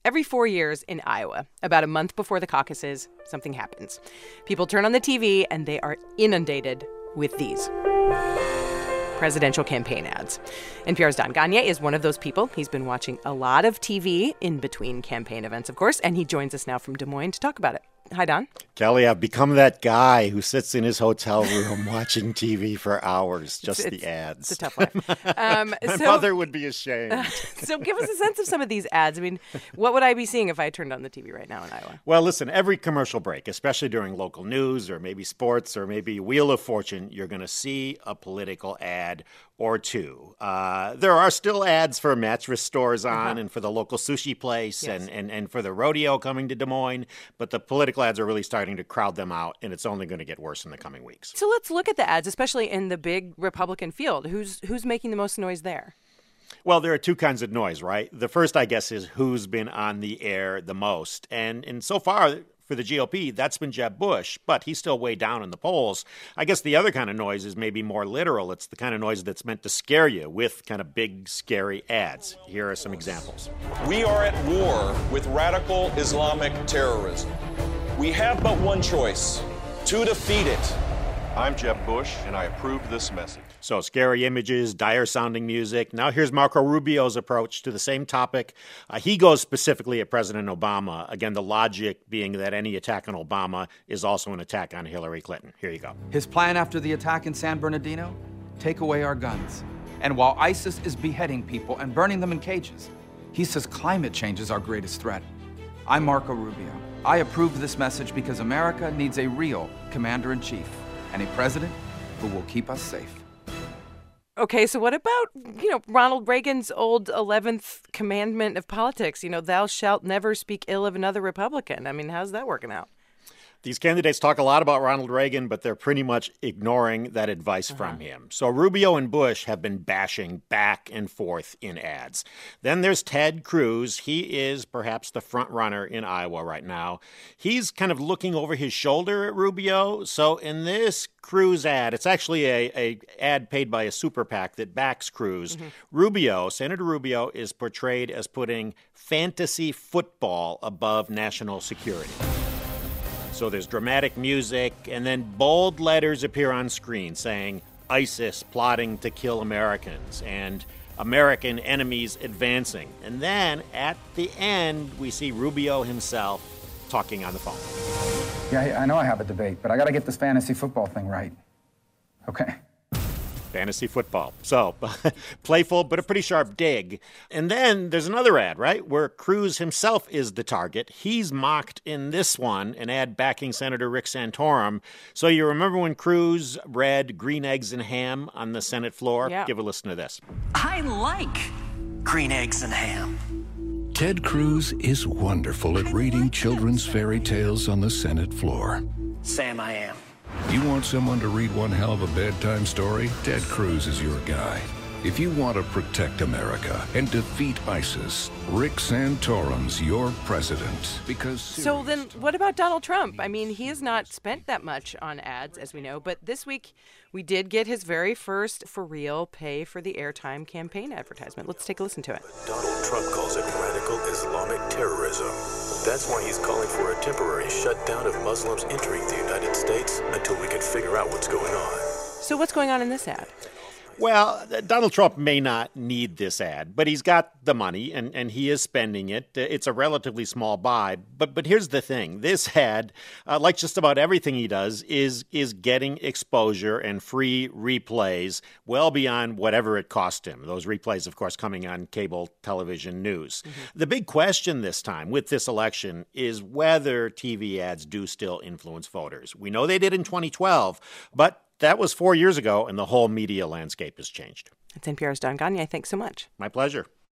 Every 4 years in Iowa, about a month before the caucuses, something happens. People turn on the TV and they are inundated with these presidential campaign ads. NPR's Don Gonyea is one of those people. He's been watching a lot of TV in between campaign events, of course, and he joins us now from Des Moines to talk about it. Hi, Don. Kelly, I've become that guy who sits in his hotel room watching TV for hours, just the ads. It's a tough life. My mother would be ashamed. So give us a sense of some of these ads. I mean, what would I be seeing if I turned on the TV right now in Iowa? Well, listen, every commercial break, especially during local news or maybe sports or maybe Wheel of Fortune, you're going to see a political ad or two. There are still ads for mattress stores on and for the local sushi place and for the rodeo coming to Des Moines, but the political ads are really starting to crowd them out, and it's only going to get worse in the coming weeks. So let's look at the ads, especially in the big Republican field. Who's making the most noise there? Well, there are two kinds of noise, right? The first, I guess, is who's been on the air the most. And so far, for the GOP, that's been Jeb Bush, but he's still way down in the polls. I guess the other kind of noise is maybe more literal. It's the kind of noise that's meant to scare you with kind of big, scary ads. Here are some examples. We are at war with radical Islamic terrorism. We have but one choice: to defeat it. I'm Jeb Bush, and I approve this message. So scary images, dire-sounding music. Now here's Marco Rubio's approach to the same topic. He goes specifically at President Obama. Again, the logic being that any attack on Obama is also an attack on Hillary Clinton. Here you go. His plan after the attack in San Bernardino? Take away our guns. And while ISIS is beheading people and burning them in cages, he says climate change is our greatest threat. I'm Marco Rubio. I approve this message because America needs a real commander-in-chief and a president who will keep us safe. Okay, so what about, Ronald Reagan's old 11th commandment of politics, thou shalt never speak ill of another Republican? I mean, how's that working out? These candidates talk a lot about Ronald Reagan, but they're pretty much ignoring that advice from him. So Rubio and Bush have been bashing back and forth in ads. Then there's Ted Cruz. He is perhaps the front runner in Iowa right now. He's kind of looking over his shoulder at Rubio. So in this Cruz ad, it's actually a ad paid by a super PAC that backs Cruz. Senator Rubio is portrayed as putting fantasy football above national security. So there's dramatic music, and then bold letters appear on screen saying ISIS plotting to kill Americans and American enemies advancing. And then at the end, we see Rubio himself talking on the phone. Yeah, I know I have a debate, but I got to get this fantasy football thing right. Okay. Fantasy football. So playful, but a pretty sharp dig. And then there's another ad, right, where Cruz himself is the target. He's mocked in this one, an ad backing Senator Rick Santorum. So you remember when Cruz read Green Eggs and Ham on the Senate floor? Yeah. Give a listen to this. I like green eggs and ham. Ted Cruz is wonderful at reading children's fairy tales on the Senate floor. Sam, I am. You want someone to read one hell of a bedtime story? Ted Cruz is your guy. If you want to protect America and defeat ISIS, Rick Santorum's your president. So then what about Donald Trump? I mean, he has not spent that much on ads, as we know, but this week we did get his very first for real pay for the airtime campaign advertisement. Let's take a listen to it. Donald Trump calls it radical Islamic terrorism. That's why he's calling for a temporary shutdown of Muslims entering the United States until we can figure out what's going on. So what's going on in this ad? Well, Donald Trump may not need this ad, but he's got the money and he is spending it. It's a relatively small buy. But here's the thing. This ad, like just about everything he does, is getting exposure and free replays well beyond whatever it cost him. Those replays, of course, coming on cable television news. The big question this time with this election is whether TV ads do still influence voters. We know they did in 2012, but that was 4 years ago, and the whole media landscape has changed. That's NPR's Don Gonyea. Thanks so much. My pleasure.